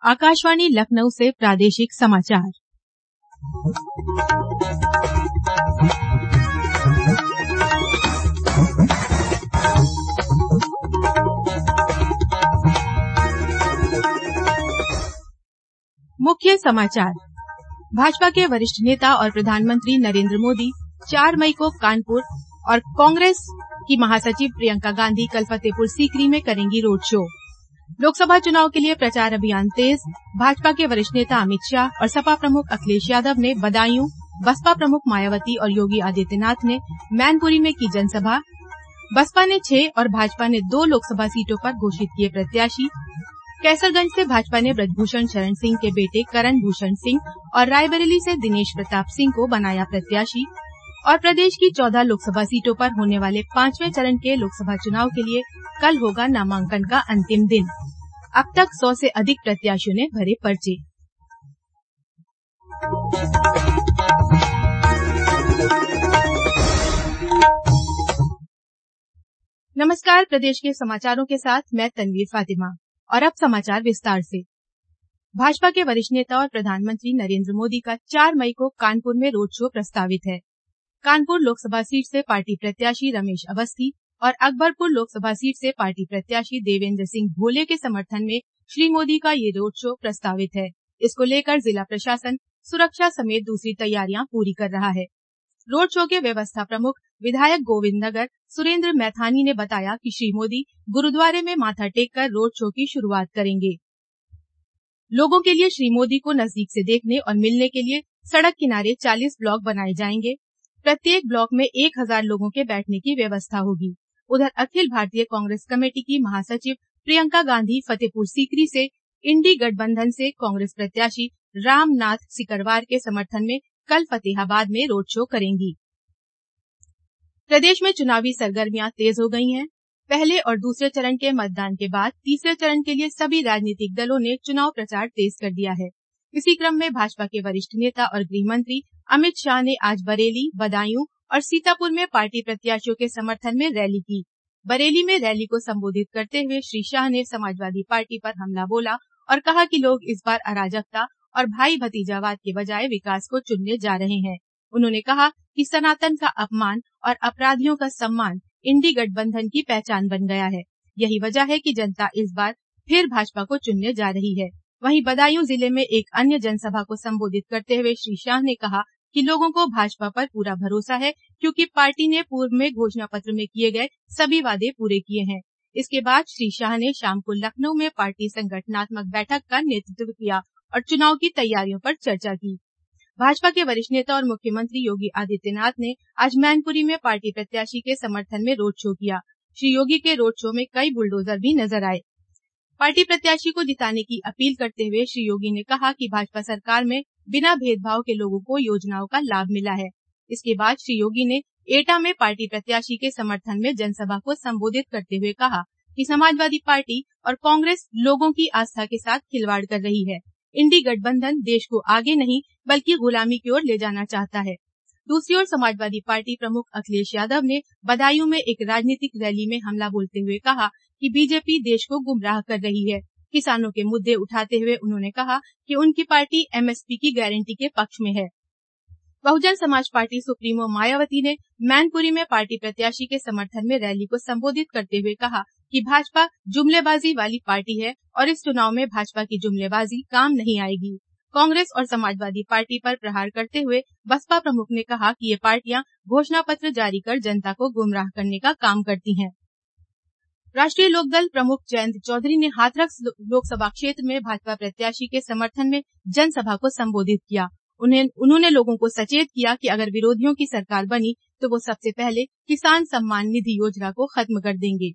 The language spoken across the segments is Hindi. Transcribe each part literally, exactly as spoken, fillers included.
आकाशवाणी लखनऊ से प्रादेशिक समाचार। मुख्य समाचार। भाजपा के वरिष्ठ नेता और प्रधानमंत्री नरेंद्र मोदी चार मई को कानपुर और कांग्रेस की महासचिव प्रियंका गांधी कल फतेहपुर सीकरी में करेंगी रोड शो। लोकसभा चुनाव के लिए प्रचार अभियान तेज। भाजपा के वरिष्ठ नेता अमित शाह और सपा प्रमुख अखिलेश यादव ने बदायूं, बसपा प्रमुख मायावती और योगी आदित्यनाथ ने मैनपुरी में की जनसभा। बसपा ने छह और भाजपा ने दो लोकसभा सीटों पर घोषित किए प्रत्याशी। कैसरगंज से भाजपा ने ब्रजभूषण शरण सिंह के बेटे करण भूषण सिंह और रायबरेली से दिनेश प्रताप सिंह को बनाया प्रत्याशी। और प्रदेश की चौदह लोकसभा सीटों पर होने वाले पांचवें चरण के लोकसभा चुनाव के लिए कल होगा नामांकन का अंतिम दिन। अब तक सौ से अधिक प्रत्याशियों ने भरे पर्चे। नमस्कार, प्रदेश के समाचारों के साथ मैं तनवीर फातिमा। और अब समाचार विस्तार से। भाजपा के वरिष्ठ नेता और प्रधानमंत्री नरेंद्र मोदी का चार मई को कानपुर में रोड शो प्रस्तावित है। कानपुर लोकसभा सीट से पार्टी प्रत्याशी रमेश अवस्थी और अकबरपुर लोकसभा सीट से पार्टी प्रत्याशी देवेंद्र सिंह भोले के समर्थन में श्री मोदी का ये रोड शो प्रस्तावित है। इसको लेकर जिला प्रशासन सुरक्षा समेत दूसरी तैयारियां पूरी कर रहा है। रोड शो के व्यवस्था प्रमुख विधायक गोविंद नगर सुरेंद्र मैथानी ने बताया कि श्री मोदी गुरुद्वारे में माथा टेककर रोड शो की शुरुआत करेंगे। लोगों के लिए श्री मोदी को नजदीक से देखने और मिलने के लिए सड़क किनारे चालीस ब्लॉक बनाए जाएंगे। प्रत्येक ब्लॉक में एक हजार लोगों के बैठने की व्यवस्था होगी। उधर अखिल भारतीय कांग्रेस कमेटी की महासचिव प्रियंका गांधी फतेहपुर सीकरी से इंडी गठबंधन से कांग्रेस प्रत्याशी रामनाथ सिकरवार के समर्थन में कल फतेहाबाद में रोड शो करेंगी। प्रदेश में चुनावी सरगर्मियां तेज हो गई हैं। पहले और दूसरे चरण के मतदान के बाद तीसरे चरण के लिए सभी राजनीतिक दलों ने चुनाव प्रचार तेज कर दिया है। इसी क्रम में भाजपा के वरिष्ठ नेता और गृह मंत्री अमित शाह ने आज बरेली, बदायूं और सीतापुर में पार्टी प्रत्याशियों के समर्थन में रैली की। बरेली में रैली को संबोधित करते हुए श्री शाह ने समाजवादी पार्टी पर हमला बोला और कहा कि लोग इस बार अराजकता और भाई भतीजावाद के बजाय विकास को चुनने जा रहे हैं। उन्होंने कहा कि सनातन का अपमान और अपराधियों का सम्मान इंडी गठबंधन की पहचान बन गया है। यही वजह है कि जनता इस बार फिर भाजपा को चुनने जा रही है। वहीं बदायूं जिले में एक अन्य जनसभा को संबोधित करते हुए श्री शाह ने कहा कि लोगों को भाजपा पर पूरा भरोसा है, क्योंकि पार्टी ने पूर्व में घोषणा पत्र में किए गए सभी वादे पूरे किए हैं। इसके बाद श्री शाह ने शाम को लखनऊ में पार्टी संगठनात्मक बैठक का नेतृत्व किया और चुनाव की तैयारियों पर चर्चा की। भाजपा के वरिष्ठ नेता और मुख्यमंत्री योगी आदित्यनाथ ने आज मैनपुरी में पार्टी प्रत्याशी के समर्थन में रोड शो किया। श्री योगी के रोड शो में कई बुलडोजर भी नजर आए। पार्टी प्रत्याशी को जिताने की अपील करते हुए श्री योगी ने कहा कि भाजपा सरकार में बिना भेदभाव के लोगों को योजनाओं का लाभ मिला है। इसके बाद श्री योगी ने एटा में पार्टी प्रत्याशी के समर्थन में जनसभा को संबोधित करते हुए कहा कि समाजवादी पार्टी और कांग्रेस लोगों की आस्था के साथ खिलवाड़ कर रही है। इंडी गठबंधन देश को आगे नहीं बल्कि गुलामी की ओर ले जाना चाहता है। दूसरी ओर समाजवादी पार्टी प्रमुख अखिलेश यादव ने बदायूं में एक राजनीतिक रैली में हमला बोलते हुए कहा कि बीजेपी देश को गुमराह कर रही है। किसानों के मुद्दे उठाते हुए उन्होंने कहा कि उनकी पार्टी एमएसपी की गारंटी के पक्ष में है। बहुजन समाज पार्टी सुप्रीमो मायावती ने मैनपुरी में पार्टी प्रत्याशी के समर्थन में रैली को संबोधित करते हुए कहा कि भाजपा जुमलेबाजी वाली पार्टी है और इस चुनाव में भाजपा की जुमलेबाजी काम नहीं आएगी। कांग्रेस और समाजवादी पार्टी पर प्रहार करते हुए बसपा प्रमुख ने कहा कि ये पार्टियां घोषणा पत्र जारी कर जनता को गुमराह करने का काम करती हैं। राष्ट्रीय लोकदल प्रमुख जयंत चौधरी ने हाथरस लोकसभा क्षेत्र में भाजपा प्रत्याशी के समर्थन में जनसभा को संबोधित किया। उन्हें उन्होंने लोगों को सचेत किया कि अगर विरोधियों की सरकार बनी तो वो सबसे पहले किसान सम्मान निधि योजना को खत्म कर देंगे।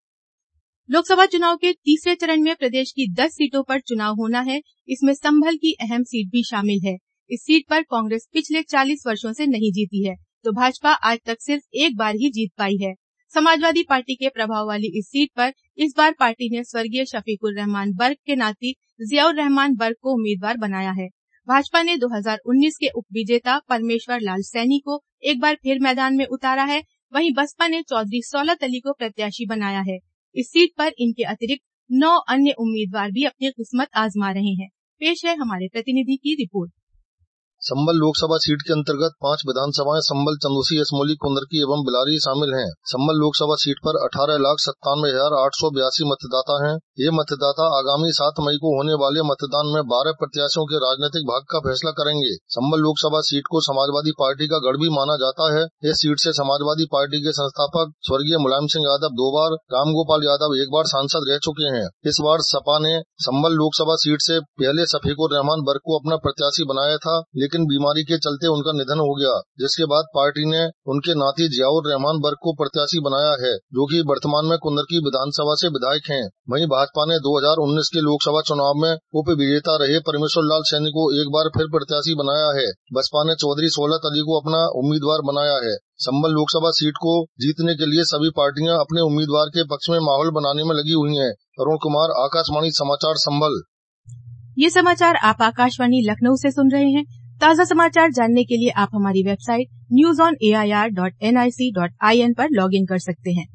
लोकसभा चुनाव के तीसरे चरण में प्रदेश की दस सीटों पर चुनाव होना है। इसमें संभल की अहम सीट भी शामिल है। इस सीट पर कांग्रेस पिछले चालीस वर्षों से नहीं जीती है, तो भाजपा आज तक सिर्फ एक बार ही जीत पाई है। समाजवादी पार्टी के प्रभाव वाली इस सीट पर इस बार पार्टी ने स्वर्गीय शफीकुर रहमान बर्क के नाती जियाउर रहमान बर्क को उम्मीदवार बनाया है। भाजपा ने दो हज़ार उन्नीस के उपविजेता परमेश्वर लाल सैनी को एक बार फिर मैदान में उतारा है। वहीं बसपा ने चौधरी सौलत अली को प्रत्याशी बनाया है। इस सीट पर इनके अतिरिक्त नौ अन्य उम्मीदवार भी अपनी किस्मत आजमा रहे हैं। पेश है हमारे प्रतिनिधि की रिपोर्ट। संभल लोकसभा सीट के अंतर्गत पांच विधानसभाएं संभल, चंदौसी, असमोली, कुंदरकी एवं बिलारी शामिल हैं। संभल लोकसभा सीट पर अठारह लाख सत्तानवे हजार आठ सौ बयासी मतदाता हैं। ये मतदाता आगामी सात मई को होने वाले मतदान में बारह प्रत्याशियों के राजनीतिक भाग्य का फैसला करेंगे। संभल लोकसभा सीट को समाजवादी पार्टी का गढ़ भी माना जाता है। इस सीट से समाजवादी पार्टी के संस्थापक स्वर्गीय मुलायम सिंह यादव दो बार, रामगोपाल यादव एक बार सांसद रह चुके हैं। इस बार सपा ने संभल लोकसभा सीट से पहले शफीकुर रहमान बर्क को अपना प्रत्याशी बनाया था, लेकिन बीमारी के चलते उनका निधन हो गया, जिसके बाद पार्टी ने उनके नाती जियाउर रहमान बर्क को प्रत्याशी बनाया है, जो कि वर्तमान में कुंदरकी विधानसभा से विधायक हैं। वहीं भाजपा ने दो हजार उन्नीस के लोकसभा चुनाव में उप विजेता रहे परमेश्वर लाल सैनी को एक बार फिर प्रत्याशी बनाया है। बसपा ने चौधरी सोहलत अली को अपना उम्मीदवार बनाया है। संभल लोकसभा सीट को जीतने के लिए सभी पार्टियां अपने उम्मीदवार के पक्ष में माहौल बनाने में लगी हुई हैं। अरुण कुमार, आकाशवाणी समाचार, संभल। ये समाचार आप आकाशवाणी लखनऊ से सुन रहे हैं। ताज़ा समाचार जानने के लिए आप हमारी website news on A I R dot N I C dot I N पर लॉग इन कर सकते हैं।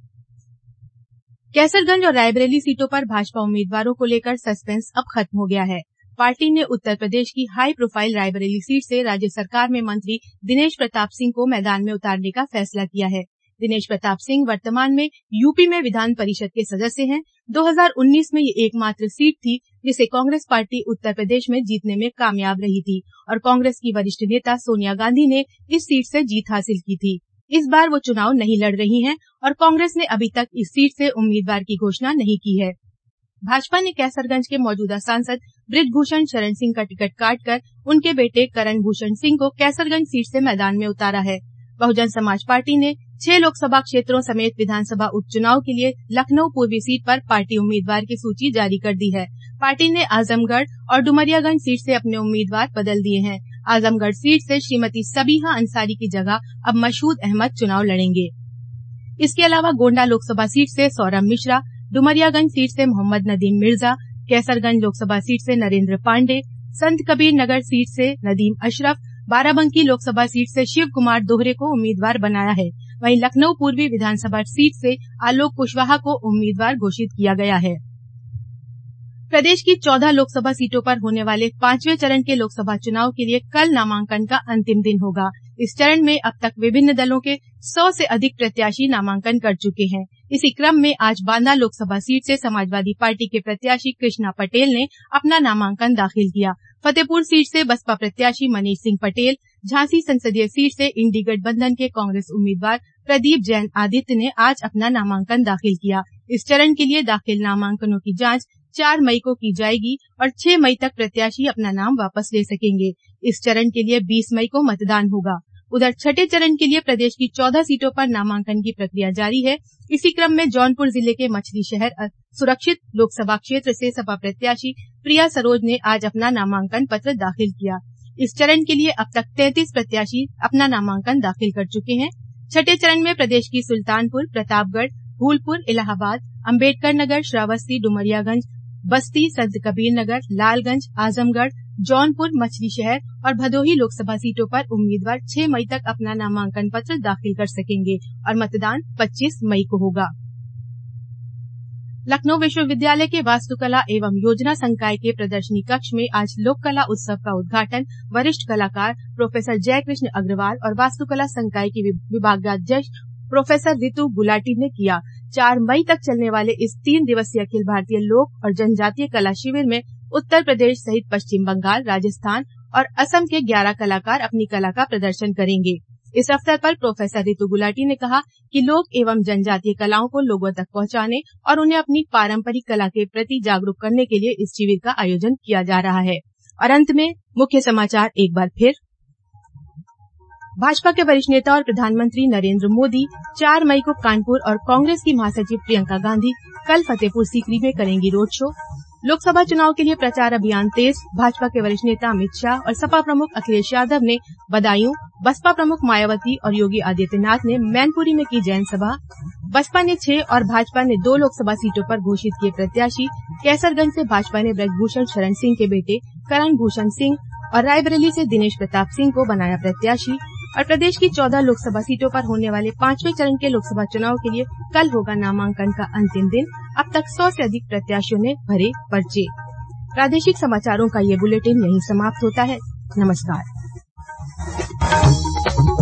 कैसरगंज और रायबरेली सीटों पर भाजपा उम्मीदवारों को लेकर सस्पेंस अब खत्म हो गया है। पार्टी ने उत्तर प्रदेश की हाई प्रोफाइल रायबरेली सीट से राज्य सरकार में मंत्री दिनेश प्रताप सिंह को मैदान में उतारने का फैसला किया है। दिनेश प्रताप सिंह वर्तमान में यूपी में विधान परिषद के सदस्य हैं। दो हजार उन्नीस में ये एकमात्र सीट थी जिसे कांग्रेस पार्टी उत्तर प्रदेश में जीतने में कामयाब रही थी और कांग्रेस की वरिष्ठ नेता सोनिया गांधी ने इस सीट से जीत हासिल की थी। इस बार वो चुनाव नहीं लड़ रही हैं और कांग्रेस ने अभी तक इस सीट से उम्मीदवार की घोषणा नहीं की है। भाजपा ने कैसरगंज के मौजूदा सांसद बृजभूषण शरण सिंह का टिकट काटकर उनके बेटे करण भूषण सिंह को कैसरगंज सीट से मैदान में उतारा है। बहुजन समाज पार्टी ने छह लोकसभा क्षेत्रों समेत विधानसभा उपचुनाव के लिए लखनऊ पूर्वी सीट पर पार्टी उम्मीदवार की सूची जारी कर दी है। पार्टी ने आजमगढ़ और डुमरियागंज सीट से अपने उम्मीदवार बदल दिए हैं। आजमगढ़ सीट से श्रीमती सबीहा अंसारी की जगह अब मशहूद अहमद चुनाव लड़ेंगे। इसके अलावा गोंडा लोकसभा सीट से सौरभ मिश्रा, डुमरियागंज सीट से मोहम्मद नदीम मिर्जा, कैसरगंज लोकसभा सीट से नरेंद्र पांडे, संत कबीर नगर सीट से नदीम अशरफ, बाराबंकी लोकसभा सीट से शिव कुमार दोहरे को उम्मीदवार बनाया है। वहीं लखनऊ पूर्वी विधानसभा सीट से आलोक कुशवाहा को उम्मीदवार घोषित किया गया है। प्रदेश की चौदह लोकसभा सीटों पर होने वाले पांचवें चरण के लोकसभा चुनाव के लिए कल नामांकन का अंतिम दिन होगा। इस चरण में अब तक विभिन्न दलों के सौ से अधिक प्रत्याशी नामांकन कर चुके हैं। इसी क्रम में आज बांदा लोकसभा सीट से समाजवादी पार्टी के प्रत्याशी कृष्णा पटेल ने अपना नामांकन दाखिल किया। फतेहपुर सीट से बसपा प्रत्याशी मनीष सिंह पटेल, झांसी संसदीय सीट से इंडी गठबंधन के कांग्रेस उम्मीदवार प्रदीप जैन आदित्य ने आज अपना नामांकन दाखिल किया। इस चरण के लिए दाखिल नामांकनों की जांच चार मई को की जाएगी और छह मई तक प्रत्याशी अपना नाम वापस ले सकेंगे। इस चरण के लिए बीस मई को मतदान होगा। उधर छठे चरण के लिए प्रदेश की चौदह सीटों पर नामांकन की प्रक्रिया जारी है। इसी क्रम में जौनपुर जिले के मछली शहर सुरक्षित लोकसभा क्षेत्र से सपा प्रत्याशी प्रिया सरोज ने आज अपना नामांकन पत्र दाखिल किया। इस चरण के लिए अब तक तैंतीस प्रत्याशी अपना नामांकन दाखिल कर चुके हैं। छठे चरण में प्रदेश की सुल्तानपुर, प्रतापगढ़, फूलपुर, इलाहाबाद, अम्बेडकर नगर, श्रावस्ती, डुमरियागंज, बस्ती, संत कबीर नगर, लालगंज, आजमगढ़, जौनपुर, मछली शहर और भदोही लोकसभा सीटों पर उम्मीदवार छह मई तक अपना नामांकन पत्र दाखिल कर सकेंगे और मतदान पच्चीस मई को होगा। लखनऊ विश्वविद्यालय के वास्तुकला एवं योजना संकाय के प्रदर्शनी कक्ष में आज लोक कला उत्सव का उद्घाटन वरिष्ठ कलाकार प्रोफेसर जयकृष्ण अग्रवाल और वास्तुकला संकाय की विभागाध्यक्ष प्रोफेसर रितु गुलाटी ने किया। चार मई तक चलने वाले इस तीन दिवसीय अखिल भारतीय लोक और जनजातीय कला शिविर में उत्तर प्रदेश सहित पश्चिम बंगाल, राजस्थान और असम के ग्यारह कलाकार अपनी कला का प्रदर्शन करेंगे। इस अवसर पर प्रोफेसर रितु गुलाटी ने कहा कि लोक एवं जनजातीय कलाओं को लोगों तक पहुंचाने और उन्हें अपनी पारंपरिक कला के प्रति जागरूक करने के लिए इस शिविर का आयोजन किया जा रहा है। और अंत में मुख्य समाचार एक बार फिर। भाजपा के वरिष्ठ नेता और प्रधानमंत्री नरेंद्र मोदी चार मई को कानपुर और कांग्रेस की महासचिव प्रियंका गांधी कल फतेहपुर सीकरी में करेंगी रोड शो। लोकसभा चुनाव के लिए प्रचार अभियान तेज। भाजपा के वरिष्ठ नेता अमित शाह और सपा प्रमुख अखिलेश यादव ने बदायूं, बसपा प्रमुख मायावती और योगी आदित्यनाथ ने मैनपुरी में की जैन सभा। बसपा ने छह और भाजपा ने दो लोकसभा सीटों पर घोषित किए प्रत्याशी। कैसरगंज से भाजपा ने बृजभूषण शरण सिंह के बेटे करण भूषण सिंह और रायबरेली से दिनेश प्रताप सिंह को बनाया प्रत्याशी। और प्रदेश की चौदह लोकसभा सीटों पर होने वाले पांचवें चरण के लोकसभा चुनाव के लिए कल होगा नामांकन का अंतिम दिन। अब तक सौ से अधिक प्रत्याशियों ने भरे पर्चे। प्रादेशिक समाचारों का ये बुलेटिन यहीं समाप्त होता है। नमस्कार।